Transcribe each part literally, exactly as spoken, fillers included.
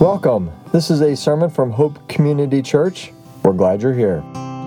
Welcome. This is a sermon from Hope Community Church. We're glad you're here.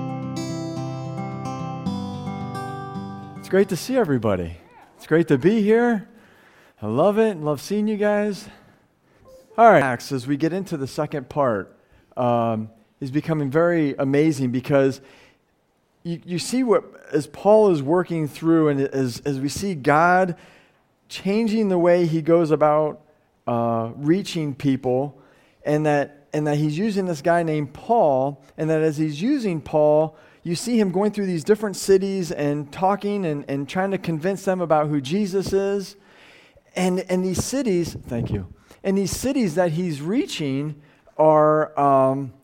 It's great to see everybody. It's great to be here. I love it. Love seeing you guys. All right, Acts, as we get into the second part, um, is becoming very amazing because you, you see what, as Paul is working through and as, as we see God changing the way he goes about uh, reaching people, and that and that he's using this guy named Paul, and that as he's using Paul, you see him going through these different cities and talking and, and trying to convince them about who Jesus is. And, and these cities, thank you, and these cities that he's reaching are um,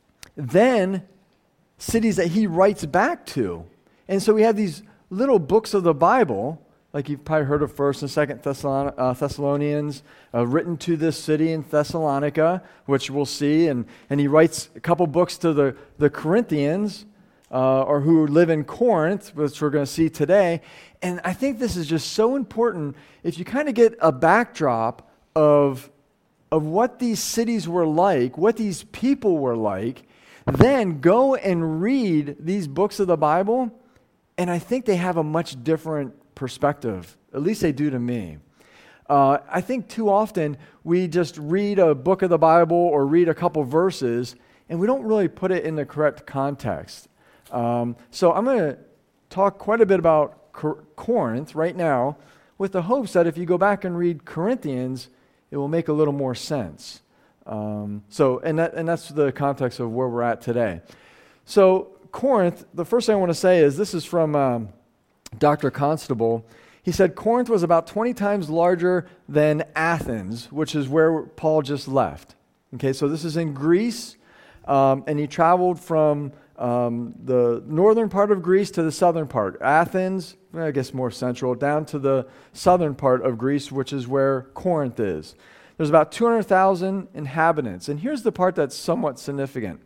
then cities that he writes back to. And so we have these little books of the Bible, like you've probably heard of First and Second Thessalon- uh, Thessalonians, uh, written to this city in Thessalonica, which we'll see. And, and he writes a couple books to the, the Corinthians, uh, or who live in Corinth, which we're going to see today. And I think this is just so important. If you kind of get a backdrop of, of what these cities were like, what these people were like, then go and read these books of the Bible, and I think they have a much different perspective. At least they do to me. Uh, I think too often we just read a book of the Bible or read a couple verses, and we don't really put it in the correct context. Um, so I'm going to talk quite a bit about Cor- Corinth right now, with the hopes that if you go back and read Corinthians, it will make a little more sense. Um, so, and that, and that's the context of where we're at today. So, Corinth, the first thing I want to say is this is from um, Doctor Constable. He said Corinth was about twenty times larger than Athens, which is where Paul just left. Okay, so this is in Greece, um, and he traveled from um, the northern part of Greece to the southern part. Athens, I guess more central, down to the southern part of Greece, which is where Corinth is. There's about two hundred thousand inhabitants. And here's the part that's somewhat significant.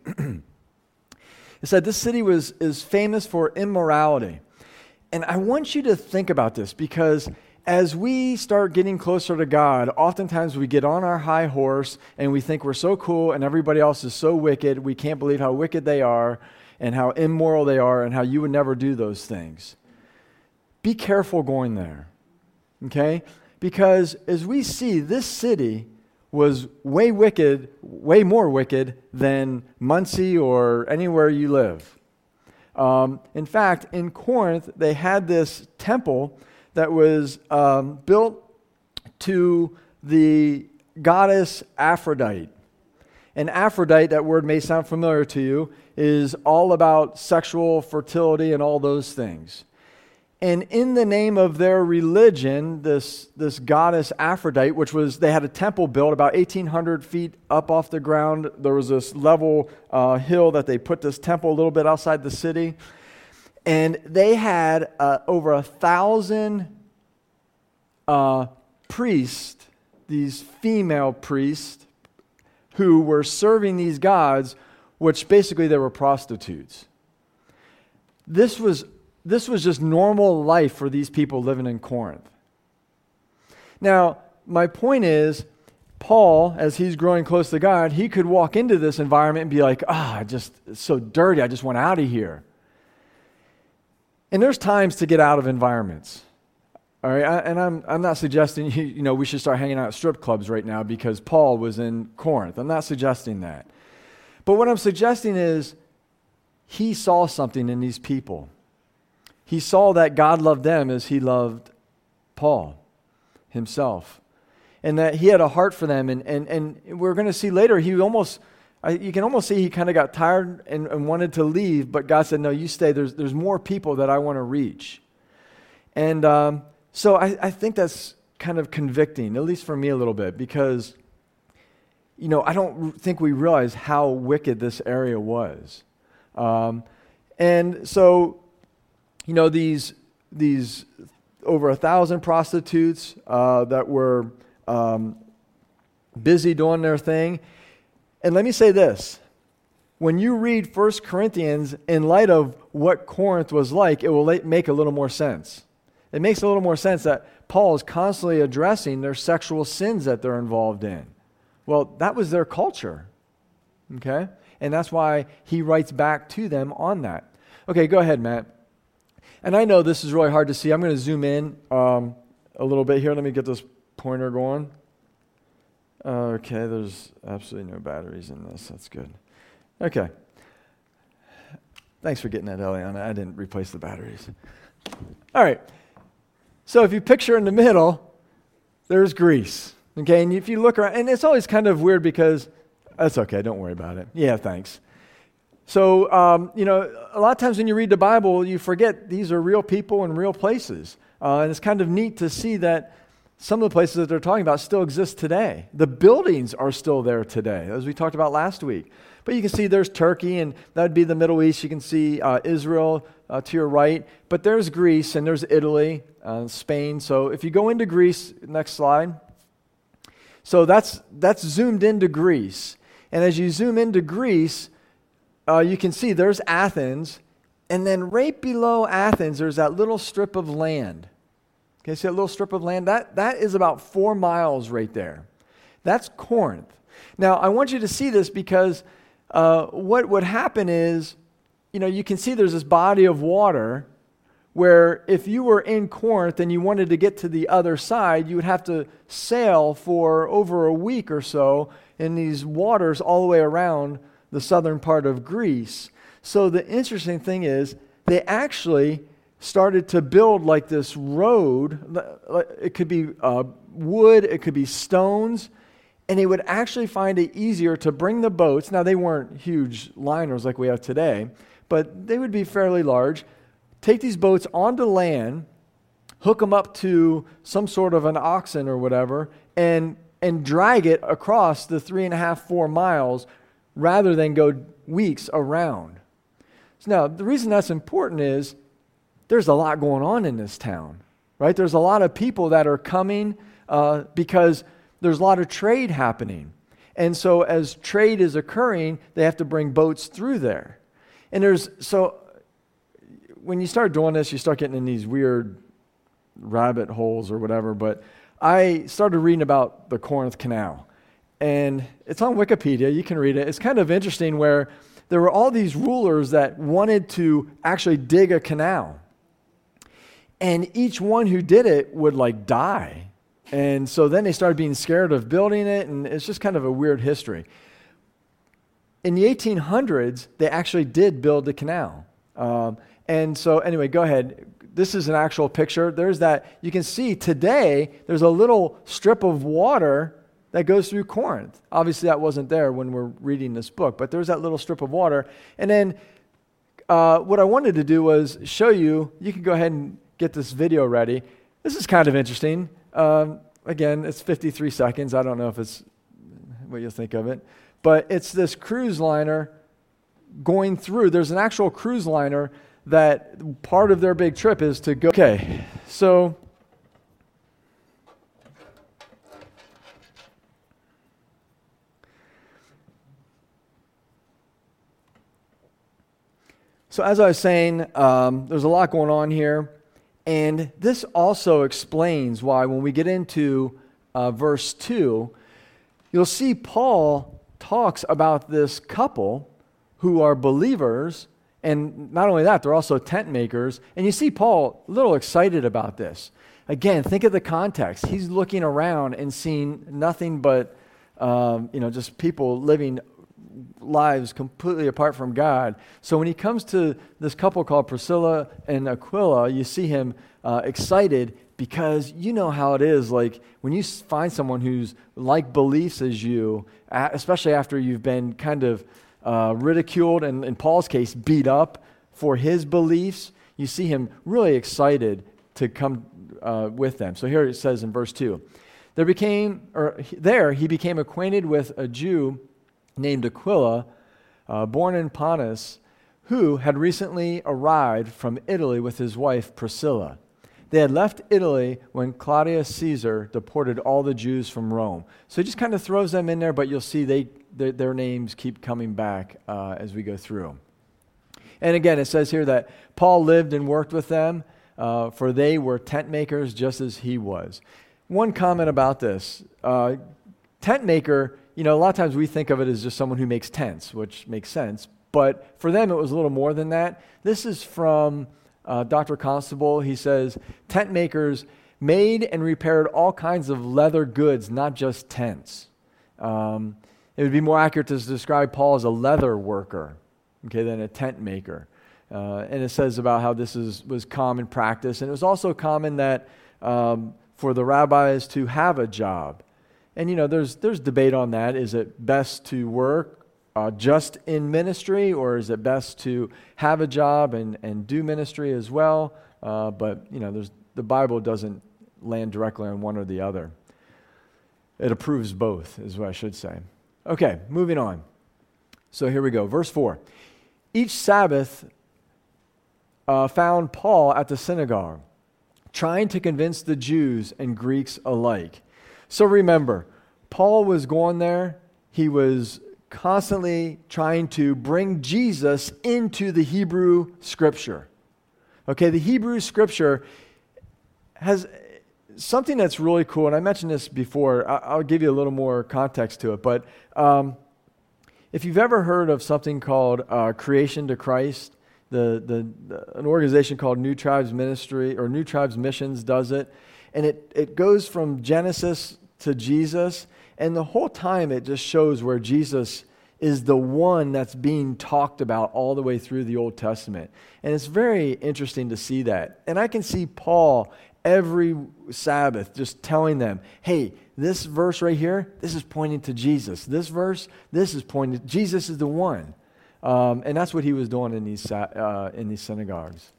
It said this city was is famous for immorality. And I want you to think about this, because as we start getting closer to God, oftentimes we get on our high horse and we think we're so cool and everybody else is so wicked. We can't believe how wicked they are and how immoral they are and how you would never do those things. Be careful going there, okay? Because as we see, this city was way wicked, way more wicked than Muncie or anywhere you live. Um, in fact, in Corinth, they had this temple that was um, built to the goddess Aphrodite. And Aphrodite, that word may sound familiar to you, is all about sexual fertility and all those things. And in the name of their religion, this, this goddess Aphrodite, which was, they had a temple built about eighteen hundred feet up off the ground. There was this level uh, hill that they put this temple a little bit outside the city. And they had uh, over a thousand uh, priests, these female priests, who were serving these gods, which basically they were prostitutes. This was This was just normal life for these people living in Corinth. Now, my point is, Paul, as he's growing close to God, he could walk into this environment and be like, ah, oh, just it's so dirty, I just want out of here. And there's times to get out of environments. All right, I, and I'm I'm not suggesting you, you know we should start hanging out at strip clubs right now because Paul was in Corinth. I'm not suggesting that. But what I'm suggesting is he saw something in these people. He saw that God loved them as he loved Paul himself. And that he had a heart for them. And, and, and we're going to see later, he almost, I, you can almost see he kind of got tired and, and wanted to leave. But God said, no, you stay. There's, there's more people that I want to reach. And um, so I, I think that's kind of convicting, at least for me a little bit. Because, you know, I don't think we realize how wicked this area was. Um, and so... You know, these these over a thousand prostitutes uh, that were um, busy doing their thing. And let me say this. When you read First Corinthians in light of what Corinth was like, it will make a little more sense. It makes a little more sense that Paul is constantly addressing their sexual sins that they're involved in. Well, that was their culture, okay? And that's why he writes back to them on that. Okay, go ahead, Matt. And I know this is really hard to see. I'm going to zoom in um, a little bit here. Let me get this pointer going. Okay, there's absolutely no batteries in this. That's good. Okay. Thanks for getting that, Eliana. I didn't replace the batteries. All right. So if you picture in the middle, there's Greece. Okay, and if you look around, and it's always kind of weird because, that's okay, don't worry about it. Yeah, thanks. So, um, you know, a lot of times when you read the Bible, you forget these are real people and real places. Uh, and it's kind of neat to see that some of the places that they're talking about still exist today. The buildings are still there today, as we talked about last week. But you can see there's Turkey, and that would be the Middle East. You can see uh, Israel uh, to your right. But there's Greece, and there's Italy, uh, Spain. So if you go into Greece, next slide. So that's that's zoomed into Greece. And as you zoom into Greece, uh, you can see there's Athens. And then right below Athens, there's that little strip of land. Okay, see that little strip of land? That, that is about four miles right there. That's Corinth. Now, I want you to see this because uh, what would happen is, you know, you can see there's this body of water where if you were in Corinth and you wanted to get to the other side, you would have to sail for over a week or so in these waters all the way around the southern part of Greece. So the interesting thing is they actually started to build like this road. It could be uh, wood, it could be stones, and they would actually find it easier to bring the boats. Now, they weren't huge liners like we have today, but they would be fairly large. Take these boats onto land, hook them up to some sort of an oxen or whatever, and and drag it across the three and a half, four miles rather than go weeks around. So now, the reason that's important is there's a lot going on in this town, right? There's a lot of people that are coming uh, because there's a lot of trade happening. And so as trade is occurring, they have to bring boats through there. And there's, so when you start doing this, you start getting in these weird rabbit holes or whatever, but I started reading about the Corinth Canal. And it's on Wikipedia, you can read it. It's kind of interesting where there were all these rulers that wanted to actually dig a canal. And each one who did it would like die. And so then they started being scared of building it, and it's just kind of a weird history. In the eighteen hundreds, they actually did build the canal. Um, and so anyway, go ahead. This is an actual picture. There's that. You can see today, there's a little strip of water that goes through Corinth. Obviously, that wasn't there when we're reading this book, but there's that little strip of water. And then uh, what I wanted to do was show you, you can go ahead and get this video ready. This is kind of interesting. Um, again, it's fifty-three seconds. I don't know if it's what you think of it. But it's this cruise liner going through. There's an actual cruise liner that part of their big trip is to go. Okay, so So as I was saying, um, there's a lot going on here. And this also explains why when we get into uh, verse two, you'll see Paul talks about this couple who are believers, and not only that, they're also tent makers. And you see Paul a little excited about this. Again, think of the context. He's looking around and seeing nothing but, um, you know, just people living lives completely apart from God. So when he comes to this couple called Priscilla and Aquila, you see him uh, excited because you know how it is. Like when you find someone who's like beliefs as you, especially after you've been kind of uh, ridiculed and in Paul's case beat up for his beliefs, you see him really excited to come uh, with them. So here it says in verse two, there became or there he became acquainted with a Jew named Aquila, uh, born in Pontus, who had recently arrived from Italy with his wife Priscilla. They had left Italy when Claudius Caesar deported all the Jews from Rome. So he just kind of throws them in there, but you'll see they their, their names keep coming back uh, as we go through. And again, it says here that Paul lived and worked with them, uh, for they were tent makers just as he was. One comment about this. Uh, tent maker you know, a lot of times we think of it as just someone who makes tents, which makes sense. But for them, it was a little more than that. This is from uh, Doctor Constable. He says, tent makers made and repaired all kinds of leather goods, not just tents. Um, it would be more accurate to describe Paul as a leather worker, okay, than a tent maker. Uh, and it says about how this is was common practice. And it was also common that um, for the rabbis to have a job. And, you know, there's there's debate on that. Is it best to work uh, just in ministry, or is it best to have a job and, and do ministry as well? Uh, but, you know, there's the Bible doesn't land directly on one or the other. It approves both, is what I should say. Okay, moving on. So here we go. Verse four. Each Sabbath uh, found Paul at the synagogue, trying to convince the Jews and Greeks alike. So remember, Paul was going there. He was constantly trying to bring Jesus into the Hebrew Scripture. Okay, the Hebrew Scripture has something that's really cool, and I mentioned this before. I'll give you a little more context to it, but um, if you've ever heard of something called uh, Creation to Christ, the, the, the an organization called New Tribes Ministry or New Tribes Missions does it, and it, it goes from Genesis to Jesus, and the whole time it just shows where Jesus is the one that's being talked about all the way through the Old Testament. And it's very interesting to see that. And I can see Paul every Sabbath just telling them, hey, this verse right here, this is pointing to Jesus. This verse, this is pointing, Jesus is the one. Um, and that's what he was doing in these uh, in these synagogues.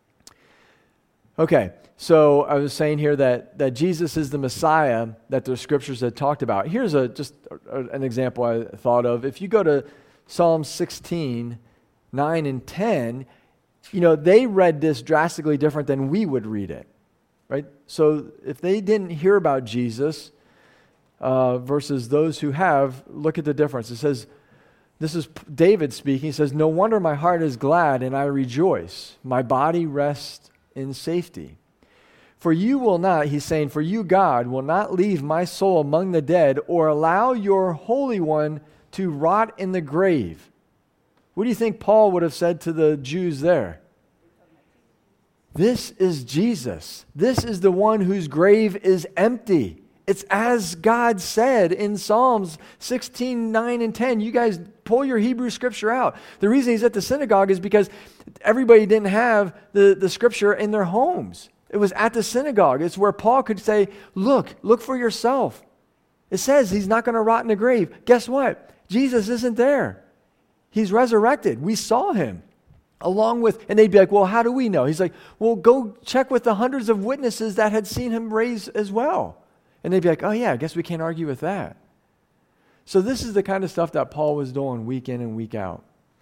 Okay, so I was saying here that, that Jesus is the Messiah that the scriptures had talked about. Here's a just a, an example I thought of. If you go to Psalm sixteen, nine and ten, you know, they read this drastically different than we would read it, right? So if they didn't hear about Jesus uh, versus those who have, look at the difference. It says, this is David speaking. He says, no wonder my heart is glad and I rejoice. My body rests in safety. For you will not, he's saying, for you, God, will not leave my soul among the dead or allow your Holy One to rot in the grave. What do you think Paul would have said to the Jews there? This is Jesus. This is the one whose grave is empty. It's as God said in Psalms sixteen, nine, and ten. You guys pull your Hebrew scripture out. The reason he's at the synagogue is because everybody didn't have the, the scripture in their homes. It was at the synagogue. It's where Paul could say, look, look for yourself. It says he's not going to rot in the grave. Guess what? Jesus isn't there. He's resurrected. We saw him. Along with, and they'd be like, well, how do we know? He's like, well, go check with the hundreds of witnesses that had seen him raise as well. And they'd be like, oh yeah, I guess we can't argue with that. So this is the kind of stuff that Paul was doing week in and week out.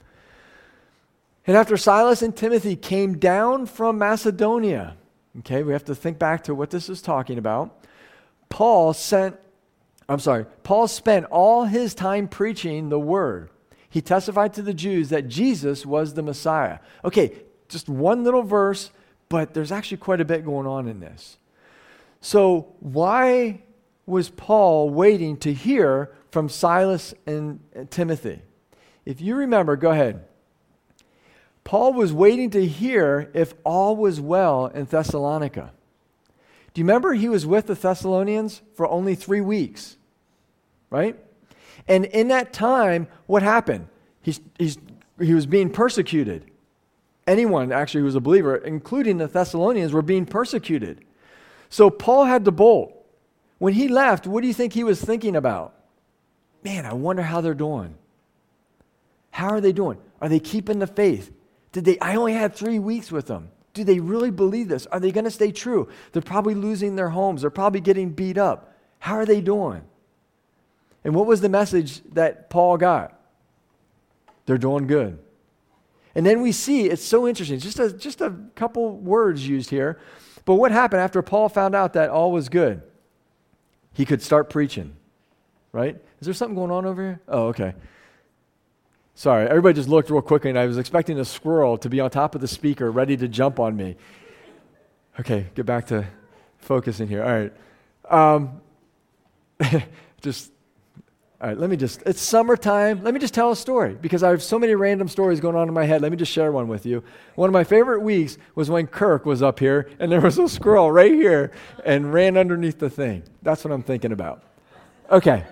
And after Silas and Timothy came down from Macedonia, okay, we have to think back to what this is talking about. Paul sent, I'm sorry, Paul spent all his time preaching the word. He testified to the Jews that Jesus was the Messiah. Okay, just one little verse, but there's actually quite a bit going on in this. So why was Paul waiting to hear from Silas and Timothy? If you remember, go ahead. Paul was waiting to hear if all was well in Thessalonica. Do you remember he was with the Thessalonians for only three weeks, right? And in that time, what happened? He's, he's, he was being persecuted. Anyone actually who was a believer, including the Thessalonians, were being persecuted. So Paul had to bolt. When he left, what do you think he was thinking about? Man, I wonder how they're doing. How are they doing? Are they keeping the faith? Did they? I only had three weeks with them. Do they really believe this? Are they going to stay true? They're probably losing their homes. They're probably getting beat up. How are they doing? And what was the message that Paul got? They're doing good. And then we see, it's so interesting, just a, just a couple words used here. But what happened after Paul found out that all was good? He could start preaching, right? Is there something going on over here? Oh, okay. Sorry, everybody just looked real quickly, and I was expecting a squirrel to be on top of the speaker ready to jump on me. Okay, get back to focusing here. All right. Um, just, All right, let me just, it's summertime. Let me just tell a story because I have so many random stories going on in my head. Let me just share one with you. One of my favorite weeks was when Kirk was up here and there was a squirrel right here and ran underneath the thing. That's what I'm thinking about. Okay.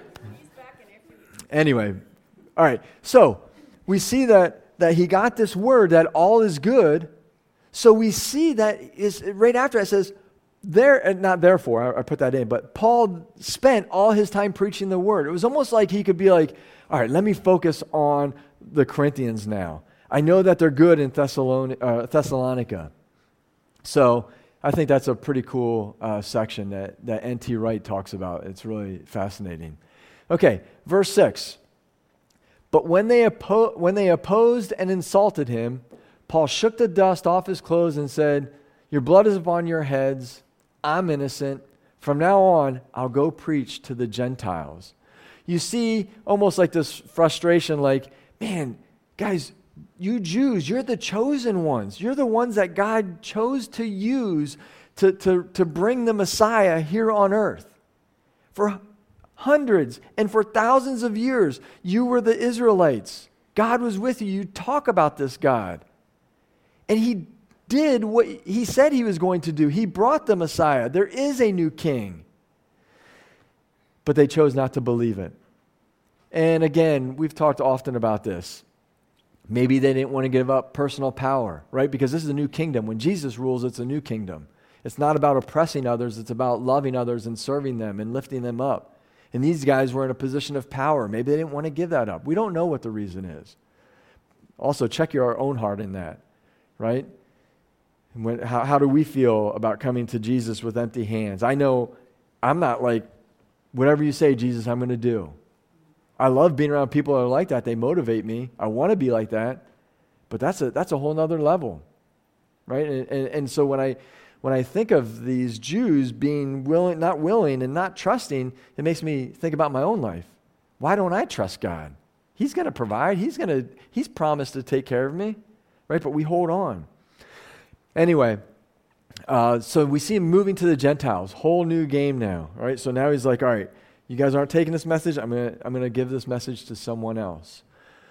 Anyway, all right. So we see that, that he got this word that all is good. So we see that is right after it says, There, not therefore, I, I put that in, but Paul spent all his time preaching the word. It was almost like he could be like, all right, let me focus on the Corinthians now. I know that they're good in Thessalon- uh, Thessalonica. So I think that's a pretty cool uh, section that, that N T Wright talks about. It's really fascinating. Okay, verse six. But when they, oppo- when they opposed and insulted him, Paul shook the dust off his clothes and said, your blood is upon your heads. I'm innocent. From now on, I'll go preach to the Gentiles. You see almost like this frustration, like, man, guys, you Jews, you're the chosen ones. You're the ones that God chose to use to, to, to bring the Messiah here on earth. For hundreds and for thousands of years, you were the Israelites. God was with you. You talk about this God. And he did what he said he was going to do. He brought the Messiah. There is a new king. But they chose not to believe it. And again, we've talked often about this. Maybe they didn't want to give up personal power, right? Because this is a new kingdom. When Jesus rules, it's a new kingdom. It's not about oppressing others. It's about loving others and serving them and lifting them up. And these guys were in a position of power. Maybe they didn't want to give that up. We don't know what the reason is. Also, check your own heart in that, right? When, how, how do we feel about coming to Jesus with empty hands? I know I'm not like, whatever you say, Jesus, I'm going to do. I love being around people that are like that. They motivate me. I want to be like that. But that's a that's a whole nother level, right? And, and, and so when I when I think of these Jews being willing, not willing and not trusting, it makes me think about my own life. Why don't I trust God? He's going to provide. He's going to He's promised to take care of me, right? But we hold on. Anyway, uh, so we see him moving to the Gentiles. Whole new game now. All right, so now he's like, all right, you guys aren't taking this message. I'm gonna I'm gonna give this message to someone else.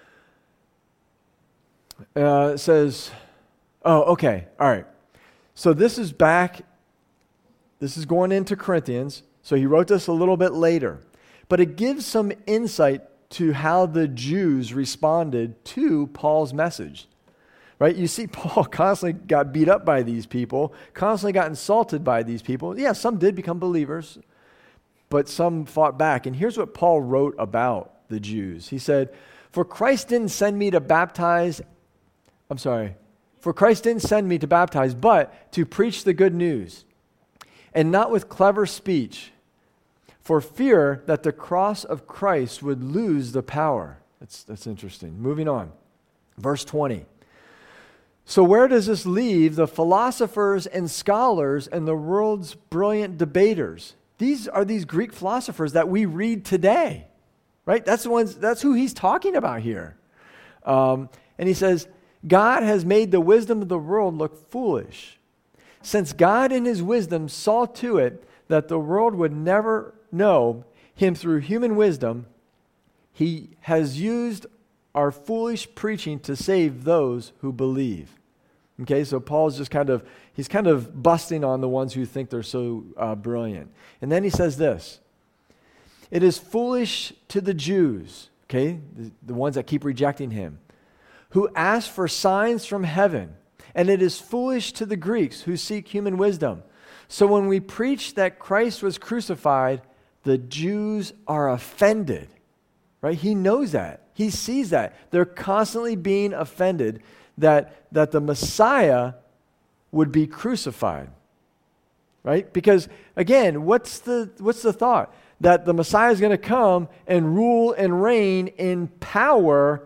Uh, it says, oh, okay, all right. So this is back. This is going into Corinthians. So he wrote this a little bit later, but it gives some insight to how the Jews responded to Paul's message. Right? You see, Paul constantly got beat up by these people, constantly got insulted by these people. Yeah, some did become believers, but some fought back. And here's what Paul wrote about the Jews. He said, for Christ didn't send me to baptize, I'm sorry, for Christ didn't send me to baptize, but to preach the good news, and not with clever speech, for fear that the cross of Christ would lose the power. That's, that's interesting. Moving on. Verse twenty. So where does this leave the philosophers and scholars and the world's brilliant debaters? These are these Greek philosophers that we read today, right? That's the ones. That's who he's talking about here. Um, and he says, God has made the wisdom of the world look foolish, since God in his wisdom saw to it that the world would never know him through human wisdom. He has used our foolish preaching to save those who believe. Okay, so Paul's just kind of, he's kind of busting on the ones who think they're so uh, brilliant. And then he says this, it is foolish to the Jews, okay, the, the ones that keep rejecting him, who ask for signs from heaven, and it is foolish to the Greeks who seek human wisdom. So when we preach that Christ was crucified, the Jews are offended, right? He knows that. He sees that. They're constantly being offended that, that the Messiah would be crucified, right? Because, again, what's the, what's the thought? That the Messiah is going to come and rule and reign in power,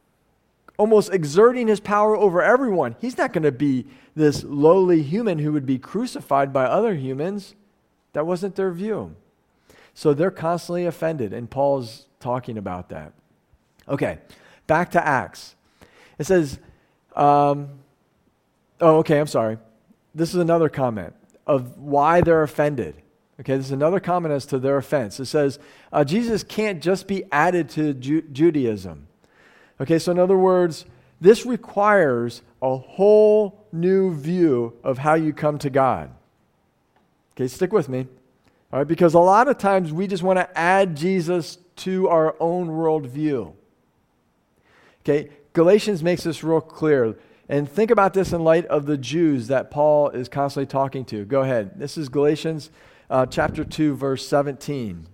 almost exerting his power over everyone. He's not going to be this lowly human who would be crucified by other humans. That wasn't their view. So they're constantly offended, and Paul's talking about that. Okay, back to Acts. It says, um, oh, okay, I'm sorry. This is another comment of why they're offended. Okay, this is another comment as to their offense. It says, uh, Jesus can't just be added to Ju- Judaism. Okay, so in other words, this requires a whole new view of how you come to God. Okay, stick with me. All right, because a lot of times we just want to add Jesus to our own worldview. Okay, Galatians makes this real clear. And think about this in light of the Jews that Paul is constantly talking to. Go ahead. This is Galatians uh, chapter two, verse seventeen.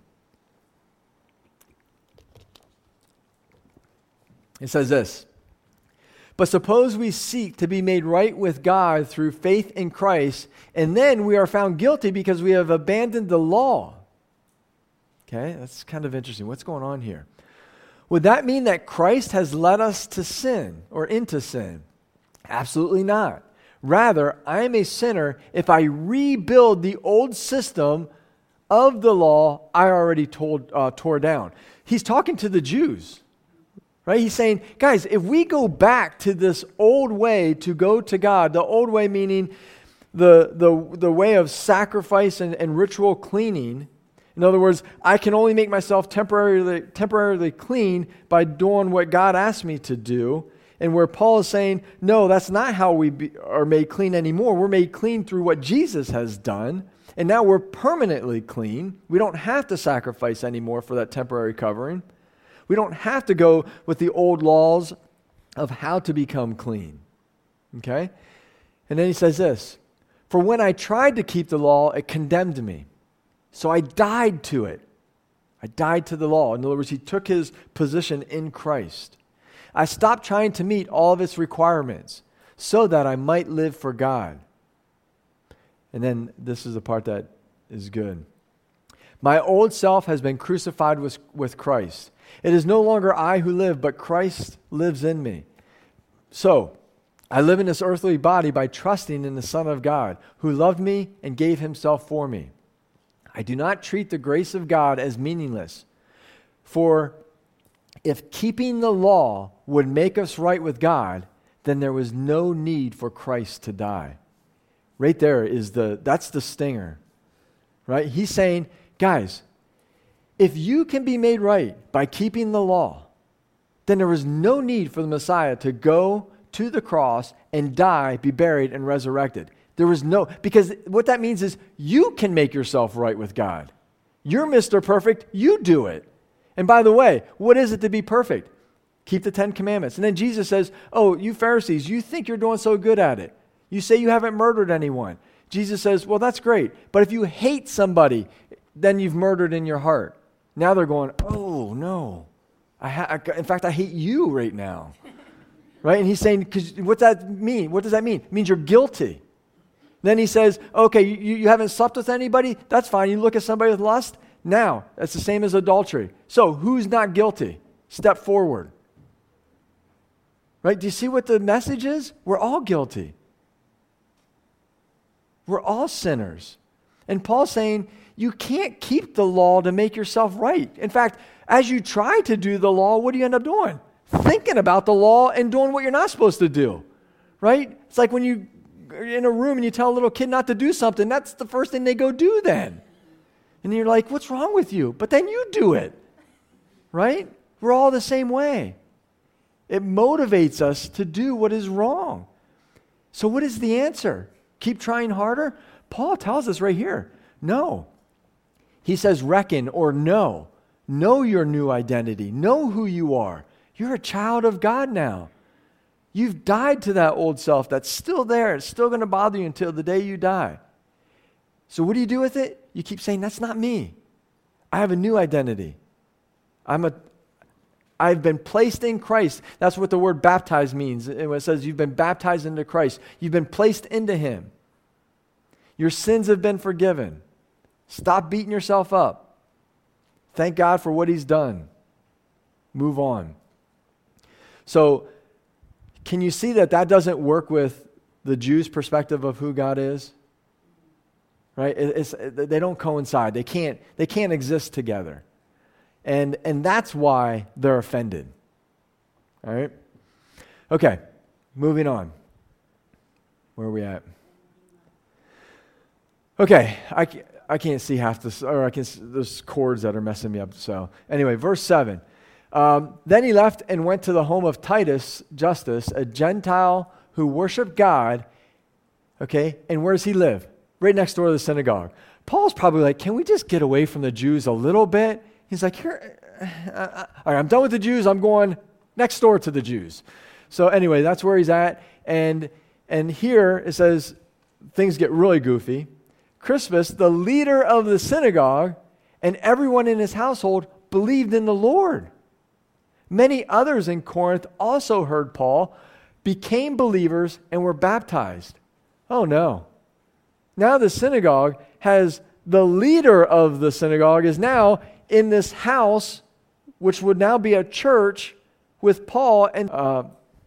It says this, "But suppose we seek to be made right with God through faith in Christ, and then we are found guilty because we have abandoned the law." Okay, that's kind of interesting. What's going on here? Would that mean that Christ has led us to sin or into sin? Absolutely not. Rather, I am a sinner if I rebuild the old system of the law I already told, uh, tore down. He's talking to the Jews, right? He's saying, guys, if we go back to this old way to go to God, the old way meaning the, the, the way of sacrifice and, and ritual cleaning. In other words, I can only make myself temporarily, temporarily clean by doing what God asked me to do. And where Paul is saying, no, that's not how we be, are made clean anymore. We're made clean through what Jesus has done. And now we're permanently clean. We don't have to sacrifice anymore for that temporary covering. We don't have to go with the old laws of how to become clean. Okay? And then he says this, "For when I tried to keep the law, it condemned me. So I died to it." I died to the law. In other words, he took his position in Christ. "I stopped trying to meet all of its requirements so that I might live for God." And then this is the part that is good. "My old self has been crucified with, with Christ. It is no longer I who live, but Christ lives in me. So I live in this earthly body by trusting in the Son of God, who loved me and gave himself for me. I do not treat the grace of God as meaningless, for if keeping the law would make us right with God, then there was no need for Christ to die." Right there is the, that's the stinger, right? He's saying, guys, if you can be made right by keeping the law, then there was no need for the Messiah to go to the cross and die, be buried, and resurrected. There was no, because what that means is you can make yourself right with God. You're Mister Perfect, you do it. And by the way, what is it to be perfect? Keep the Ten Commandments. And then Jesus says, oh, you Pharisees, you think you're doing so good at it. You say you haven't murdered anyone. Jesus says, well, that's great. But if you hate somebody, then you've murdered in your heart. Now they're going, oh, no. I ha- I, in fact, I hate you right now. Right? And he's saying, because what's that mean? What does that mean? It means you're guilty. Then he says, okay, you, you haven't slept with anybody? That's fine. You look at somebody with lust? Now, that's the same as adultery. So, who's not guilty? Step forward. Right? Do you see what the message is? We're all guilty. We're all sinners. And Paul's saying, you can't keep the law to make yourself right. In fact, as you try to do the law, what do you end up doing? Thinking about the law and doing what you're not supposed to do. Right? It's like when you are in a room and you tell a little kid not to do something, that's the first thing they go do then. And you're like, what's wrong with you? But then you do it. Right? We're all the same way. It motivates us to do what is wrong. So what is the answer? Keep trying harder? Paul tells us right here, no. He says reckon or know. Know your new identity. Know who you are. You're a child of God now. You've died to that old self that's still there. It's still going to bother you until the day you die. So what do you do with it? You keep saying, that's not me. I have a new identity. I'm a, I've been placed in Christ. That's what the word baptized means. When it says you've been baptized into Christ, you've been placed into Him. Your sins have been forgiven. Stop beating yourself up. Thank God for what He's done. Move on. So, can you see that that doesn't work with the Jews' perspective of who God is? Right? It's, they don't coincide. They can't, they can't exist together. And, and that's why they're offended. All right? Okay, moving on. Where are we at? Okay, I, I can't see half this, or I can see, there's chords that are messing me up. So anyway, verse seven. Um, then he left and went to the home of Titus Justus, a Gentile who worshiped God. Okay, and where does he live? Right next door to the synagogue. Paul's probably like, can we just get away from the Jews a little bit? He's like, here, uh, all right, I'm done with the Jews. I'm going next door to the Jews. So anyway, that's where he's at. And and here it says things get really goofy. Crispus, the leader of the synagogue, and everyone in his household believed in the Lord. Many others in Corinth also heard Paul, became believers, and were baptized. Oh no. Now the synagogue has the leader of the synagogue is now in this house, which would now be a church with Paul. And uh,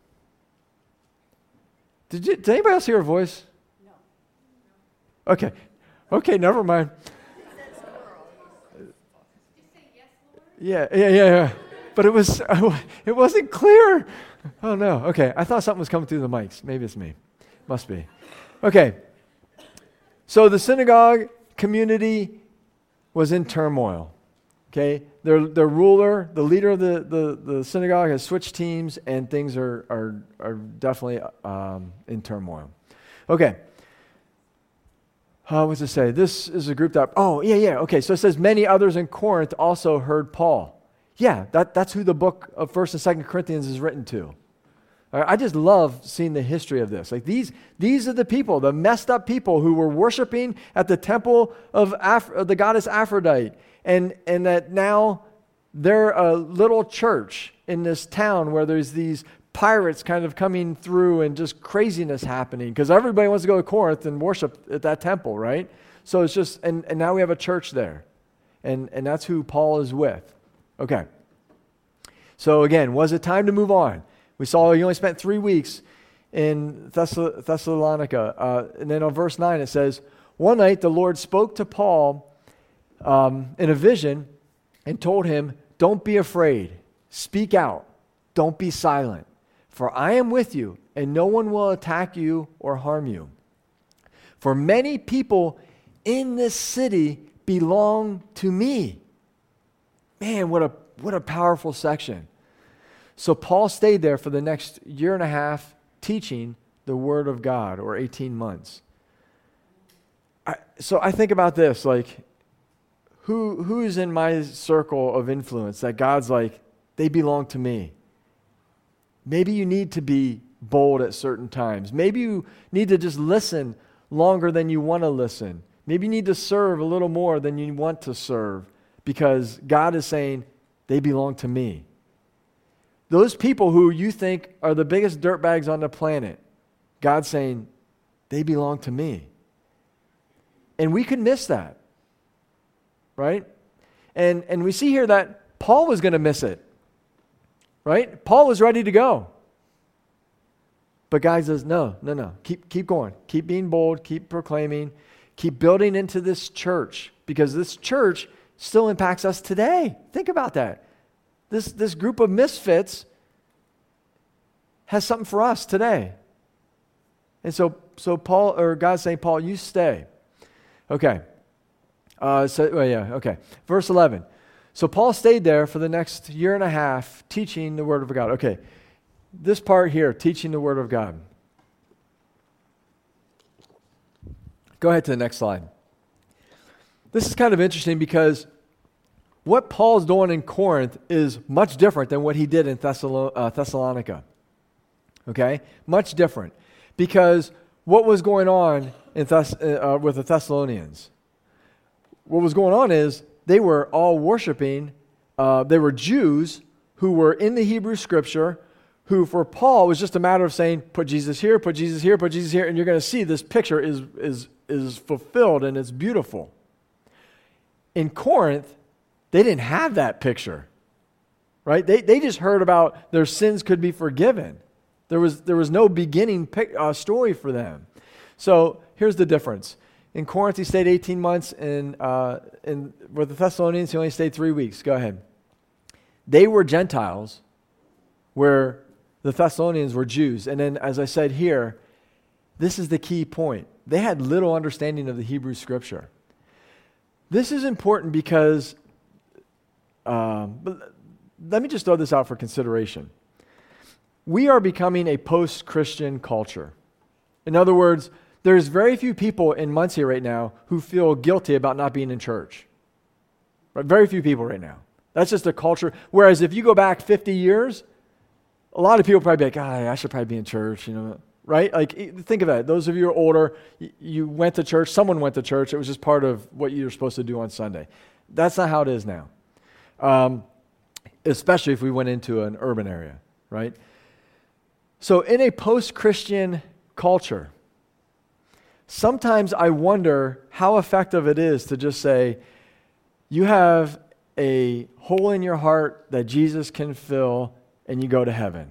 did, you, did anybody else hear a voice? No. Okay. Okay, never mind. Yeah, yeah, yeah, yeah. But it was it wasn't clear. Oh no. Okay, I thought something was coming through the mics. Maybe it's me. Must be. Okay. So the synagogue community was in turmoil. Okay, their their ruler, the leader of the, the, the synagogue, has switched teams, and things are are are definitely um, in turmoil. Okay. Uh, what's it say? This is a group that. Oh yeah yeah. Okay, so it says many others in Corinth also heard Paul. Yeah, that that's who the book of First and Second Corinthians is written to. I just love seeing the history of this. Like these, these are the people, the messed up people who were worshiping at the temple of, Af- of the goddess Aphrodite, and and that now they're a little church in this town where there's these pirates kind of coming through and just craziness happening because everybody wants to go to Corinth and worship at that temple, right? So it's just, and, and now we have a church there, and and that's who Paul is with. Okay. So again, was it time to move on? We saw he only spent three weeks in Thess- Thessalonica. Uh, and then on verse nine it says, one night the Lord spoke to Paul um, in a vision and told him, don't be afraid. Speak out. Don't be silent. For I am with you, and no one will attack you or harm you. For many people in this city belong to me. Man, what a what a powerful section. So Paul stayed there for the next year and a half teaching the Word of God, or eighteen months. I, so I think about this, like, who who's in my circle of influence that God's like, they belong to me? Maybe you need to be bold at certain times. Maybe you need to just listen longer than you want to listen. Maybe you need to serve a little more than you want to serve because God is saying, they belong to me. Those people who you think are the biggest dirtbags on the planet, God's saying, they belong to me. And we could miss that, right? And, and we see here that Paul was going to miss it, right? Paul was ready to go. But God says, no, no, no, keep, keep going. Keep being bold, keep proclaiming, keep building into this church, because this church still impacts us today. Think about that. This, this group of misfits has something for us today. And so, so Paul, or God's saying, Paul, you stay. Okay. Uh, so, well, yeah, okay. Verse eleven. So Paul stayed there for the next year and a half teaching the Word of God. Okay. This part here, teaching the Word of God. Go ahead to the next slide. This is kind of interesting because what Paul's doing in Corinth is much different than what he did in Thessalo- uh, Thessalonica. Okay? Much different. Because what was going on in Thess- uh, with the Thessalonians? What was going on is they were all worshiping, uh, they were Jews who were in the Hebrew Scripture, who for Paul was just a matter of saying, put Jesus here, put Jesus here, put Jesus here, and you're going to see this picture is, is, is fulfilled and it's beautiful. In Corinth, they didn't have that picture, right? They they just heard about their sins could be forgiven. There was there was no beginning pic, uh, story for them. So here's the difference. In Corinth, he stayed eighteen months, and uh, in with the Thessalonians, he only stayed three weeks. Go ahead. They were Gentiles, where the Thessalonians were Jews. And then, as I said here, this is the key point. They had little understanding of the Hebrew Scripture. This is important because, um, but let me just throw this out for consideration. We are becoming a post-Christian culture. In other words, there's very few people in Muncie right now who feel guilty about not being in church. Right? Very few people right now. That's just a culture. Whereas if you go back fifty years, a lot of people probably be like, ah, I should probably be in church, you know, right? Like, think of that. Those of you who are older, you went to church, someone went to church, it was just part of what you were supposed to do on Sunday. That's not how it is now, um, especially if we went into an urban area, right? So in a post-Christian culture, sometimes I wonder how effective it is to just say, you have a hole in your heart that Jesus can fill, and you go to heaven.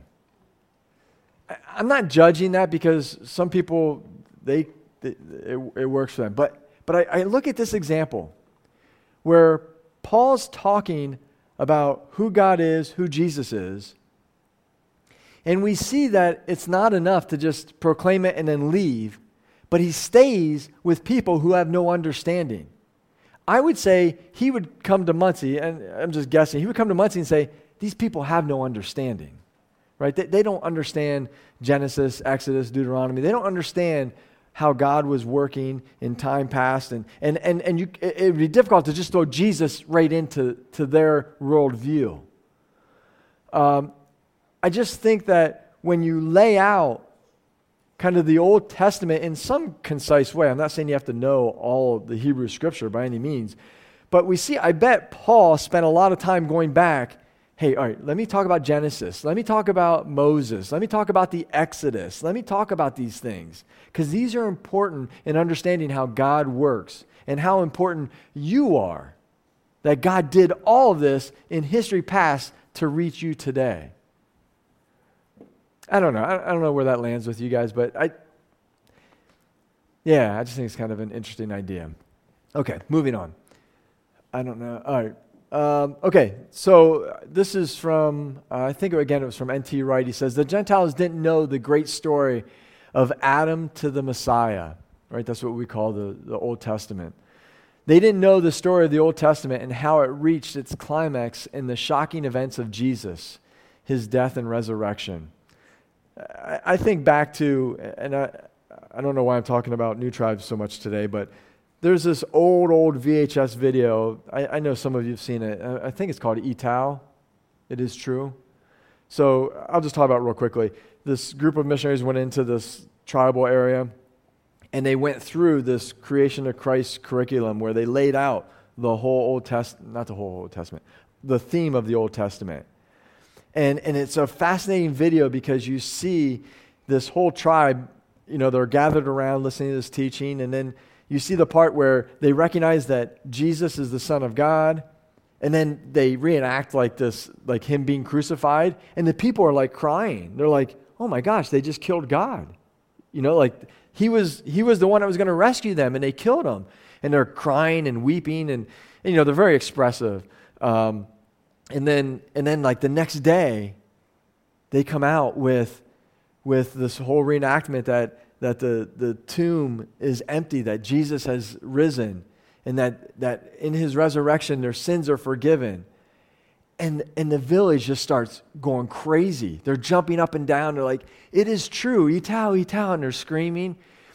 I'm not judging that because some people, they, they it, it works for them. But but I, I look at this example where Paul's talking about who God is, who Jesus is, and we see that it's not enough to just proclaim it and then leave, but he stays with people who have no understanding. I would say he would come to Muncie, and I'm just guessing, he would come to Muncie and say, these people have no understanding, right? They, they don't understand Genesis, Exodus, Deuteronomy. They don't understand how God was working in time past, and and and and you, it, it would be difficult to just throw Jesus right into to their worldview. Um, I just think that when you lay out kind of the Old Testament in some concise way, I'm not saying you have to know all of the Hebrew Scripture by any means, but we see, I bet Paul spent a lot of time going back. Hey, all right, let me talk about Genesis. Let me talk about Moses. Let me talk about the Exodus. Let me talk about these things, because these are important in understanding how God works and how important you are, that God did all of this in history past to reach you today. I don't know. I don't know where that lands with you guys, but I, yeah, I just think it's kind of an interesting idea. Okay, moving on. I don't know. All right. Um, okay, so this is from, uh, I think again it was from N T Wright. He says, the Gentiles didn't know the great story of Adam to the Messiah, right? That's what we call the, the Old Testament. They didn't know the story of the Old Testament and how it reached its climax in the shocking events of Jesus, his death and resurrection. I, I think back to, and I, I don't know why I'm talking about New Tribes so much today, but there's this old, old V H S video. I, I know some of you have seen it. I, I think it's called Etau. It is true. So I'll just talk about it real quickly. This group of missionaries went into this tribal area, and they went through this Creation of Christ curriculum where they laid out the whole Old Testament, not the whole Old Testament, the theme of the Old Testament. And, and it's a fascinating video because you see this whole tribe, you know, they're gathered around listening to this teaching, and then you see the part where they recognize that Jesus is the Son of God, and then they reenact like this, like him being crucified, and the people are like crying. They're like, oh my gosh, they just killed God. You know, like he was he was the one that was going to rescue them, and they killed him. And they're crying and weeping, and, and you know, they're very expressive. Um, and then and then like the next day, they come out with with this whole reenactment that that the, the tomb is empty, that Jesus has risen, and that, that in his resurrection their sins are forgiven. And, and the village just starts going crazy. They're jumping up and down. They're like, it is true, Etau, Etau, and they're screaming.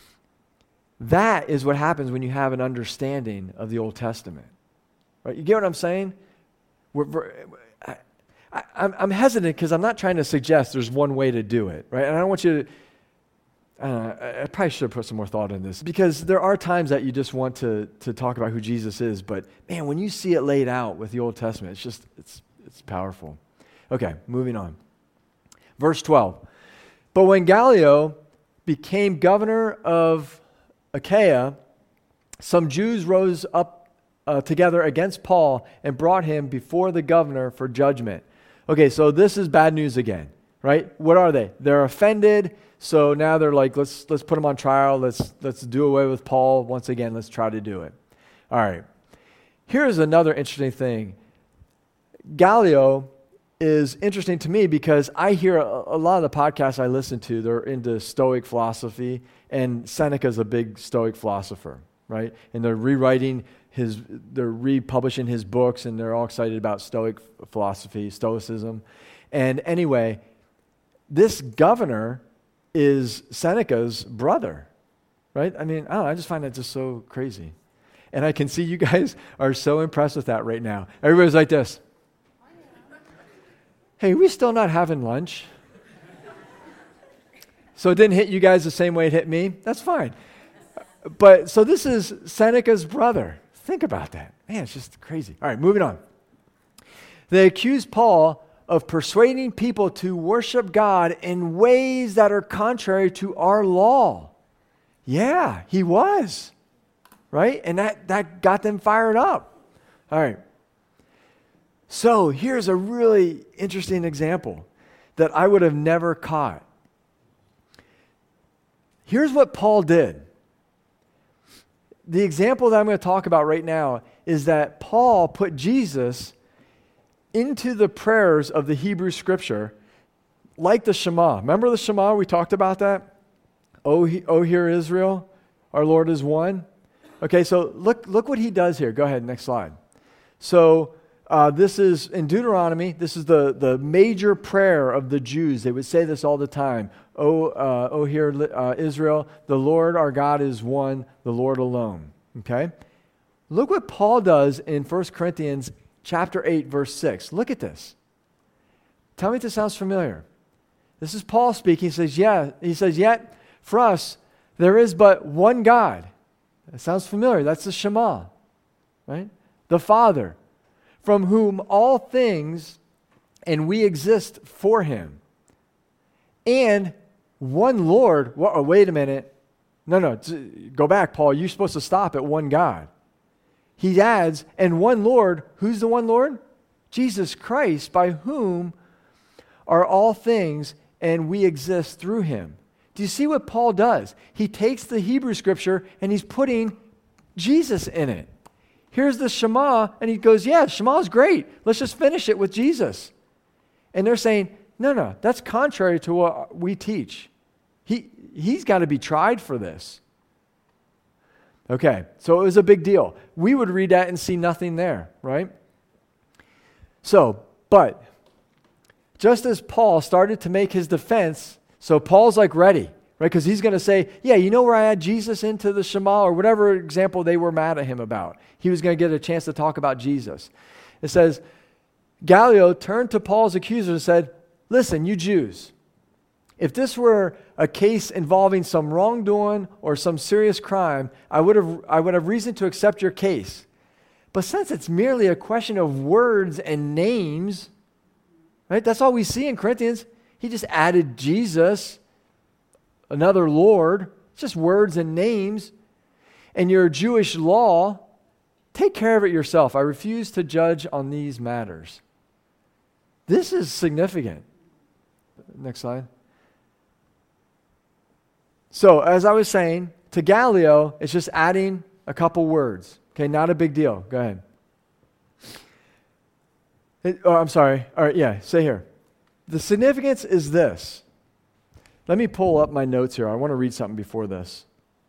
That is what happens when you have an understanding of the Old Testament. Right? You get what I'm saying? We're, we're, I, I, I'm, I'm hesitant because I'm not trying to suggest there's one way to do it, right? And I don't want you to, I don't know, I probably should have put some more thought in this, because there are times that you just want to to talk about who Jesus is, but man, when you see it laid out with the Old Testament, it's just, it's it's powerful. Okay, moving on. Verse twelve. But when Gallio became governor of Achaia, some Jews rose up uh, together against Paul and brought him before the governor for judgment. Okay, so this is bad news again, right? What are they? They're offended. So now they're like, let's let's put him on trial. Let's let's do away with Paul once again. Let's try to do it. All right. Here's another interesting thing. Gallio is interesting to me because I hear a, a lot of the podcasts I listen to, they're into Stoic philosophy, and Seneca's a big Stoic philosopher. right? And they're rewriting his, they're republishing his books, and they're all excited about Stoic philosophy, Stoicism. And anyway, this governor is Seneca's brother, right? I mean, I don't know, I just find that just so crazy. And I can see you guys are so impressed with that right now. Everybody's like this. Hey, are we still not having lunch? So it didn't hit you guys the same way it hit me? That's fine. But so this is Seneca's brother. Think about that. Man, it's just crazy. All right, moving on. They accuse Paul of persuading people to worship God in ways that are contrary to our law. Yeah, he was. Right? And that, that got them fired up. All right. So here's a really interesting example that I would have never caught. Here's what Paul did. The example that I'm going to talk about right now is that Paul put Jesus into the prayers of the Hebrew Scripture like the Shema. Remember the Shema? We talked about that. O, o hear Israel, our Lord is one. Okay, so look look what he does here. Go ahead, next slide. So uh, this is in Deuteronomy. This is the, the major prayer of the Jews. They would say this all the time. O, uh, o hear uh, Israel, the Lord our God is one, the Lord alone. Okay? Look what Paul does in First Corinthians chapter eight, verse six. Look at this. Tell me if this sounds familiar. This is Paul speaking. He says, yeah, he says, yet for us there is but one God. It sounds familiar. That's the Shema, right? The Father, from whom all things and we exist for him. And one Lord. Oh, wait a minute. No, no. Go back, Paul. You're supposed to stop at one God. He adds, and one Lord. Who's the one Lord? Jesus Christ, by whom are all things and we exist through him. Do you see what Paul does? He takes the Hebrew Scripture and he's putting Jesus in it. Here's the Shema, and he goes, yeah, Shema is great. Let's just finish it with Jesus. And they're saying, no, no, that's contrary to what we teach. He, he's got to be tried for this. Okay, so it was a big deal. We would read that and see nothing there, right? So, but just as Paul started to make his defense, so Paul's like ready, right? Because he's going to say, yeah, you know where I add Jesus into the Shema, or whatever example they were mad at him about. He was going to get a chance to talk about Jesus. It says, Gallio turned to Paul's accusers and said, listen, you Jews, if this were a case involving some wrongdoing or some serious crime, I would have I would have reason to accept your case. But since it's merely a question of words and names, right? That's all we see in Corinthians. He just added Jesus, another Lord, just words and names. And your Jewish law, take care of it yourself. I refuse to judge on these matters. This is significant. Next slide. So, as I was saying, to Gallio, it's just adding a couple words. Okay, not a big deal. Go ahead. It, oh, I'm sorry. All right, yeah, say here. The significance is this. Let me pull up my notes here. I want to read something before this.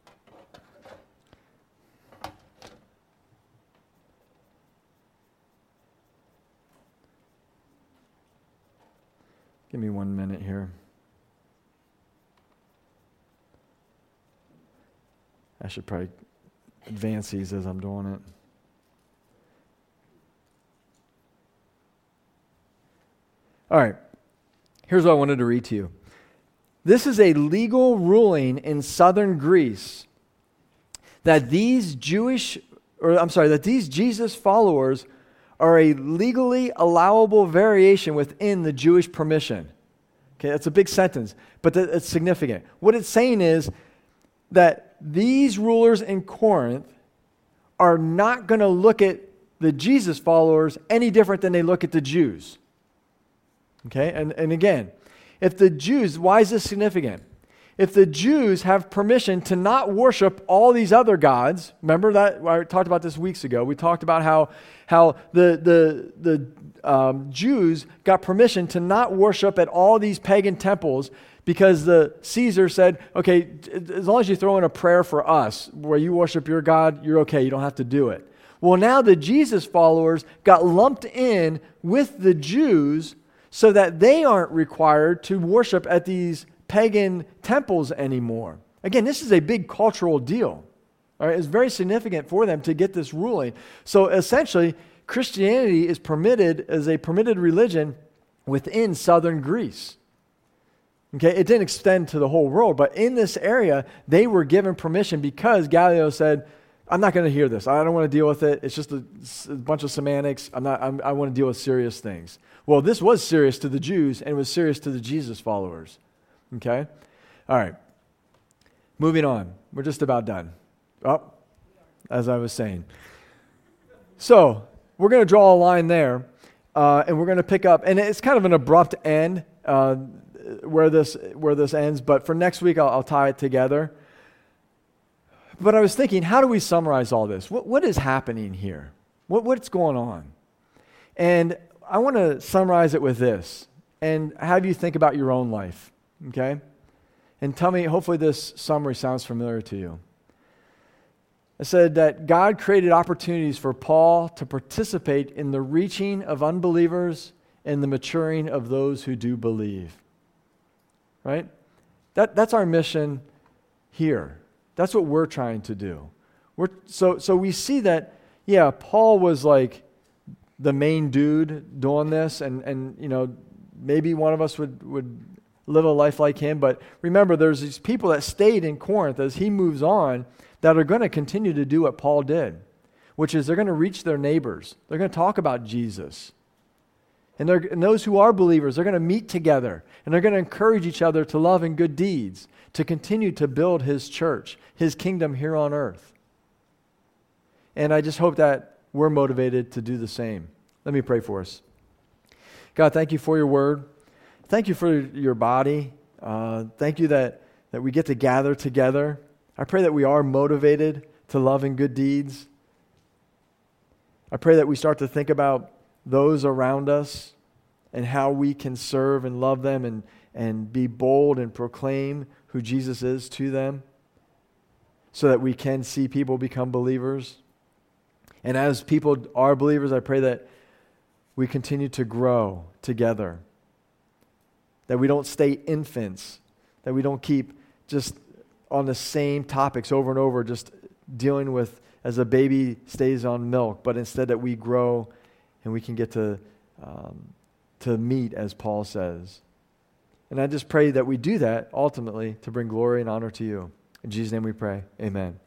Give me one minute here. I should probably advance these as I'm doing it. All right. Here's what I wanted to read to you. This is a legal ruling in southern Greece that these Jewish, or I'm sorry, that these Jesus followers are a legally allowable variation within the Jewish permission. Okay, that's a big sentence, but th- it's significant. What it's saying is that these rulers in Corinth are not going to look at the Jesus followers any different than they look at the Jews. Okay, and, and again, if the Jews, why is this significant? if the Jews have permission to not worship all these other gods, remember that I talked about this weeks ago. We talked about how how the the the um, Jews got permission to not worship at all these pagan temples because the Caesar said, okay, as long as you throw in a prayer for us where you worship your God, you're okay. You don't have to do it. Well, now the Jesus followers got lumped in with the Jews so that they aren't required to worship at these pagan temples anymore. Again, this is a big cultural deal. All right? It's very significant for them to get this ruling. So essentially, Christianity is permitted as a permitted religion within southern Greece. Okay, it didn't extend to the whole world, but in this area, they were given permission because Gallio said, I'm not going to hear this. I don't want to deal with it. It's just a, a bunch of semantics. I'm not. I'm, I want to deal with serious things. Well, this was serious to the Jews and it was serious to the Jesus followers. Okay? All right. Moving on. We're just about done. Oh, as I was saying. So, we're going to draw a line there, uh, and we're going to pick up, and it's kind of an abrupt end uh, where this where this ends, but for next week, I'll, I'll tie it together. But I was thinking, how do we summarize all this? What, what is happening here? What, what's going on? And I want to summarize it with this and have you think about your own life, okay? And tell me, hopefully this summary sounds familiar to you. I said that God created opportunities for Paul to participate in the reaching of unbelievers and the maturing of those who do believe, right? That, that's our mission here. That's what we're trying to do. We're, so, so we see that, yeah, Paul was like the main dude doing this, and, and you know, maybe one of us would, would live a life like him, but remember, there's these people that stayed in Corinth as he moves on that are going to continue to do what Paul did, which is they're going to reach their neighbors. They're going to talk about Jesus. And, they're, and those who are believers, they're going to meet together, and they're going to encourage each other to love and good deeds, to continue to build his church, his kingdom here on earth. And I just hope that we're motivated to do the same. Let me pray for us. God, thank you for your word. Thank you for your body. Uh, thank you that, that we get to gather together. I pray that we are motivated to love and good deeds. I pray that we start to think about those around us and how we can serve and love them and, and be bold and proclaim who Jesus is to them so that we can see people become believers. And as people are believers, I pray that we continue to grow together, that we don't stay infants, that we don't keep just on the same topics over and over, just dealing with as a baby stays on milk, but instead that we grow and we can get to um, to meet, as Paul says. And I just pray that we do that ultimately to bring glory and honor to you. In Jesus' name we pray. Amen.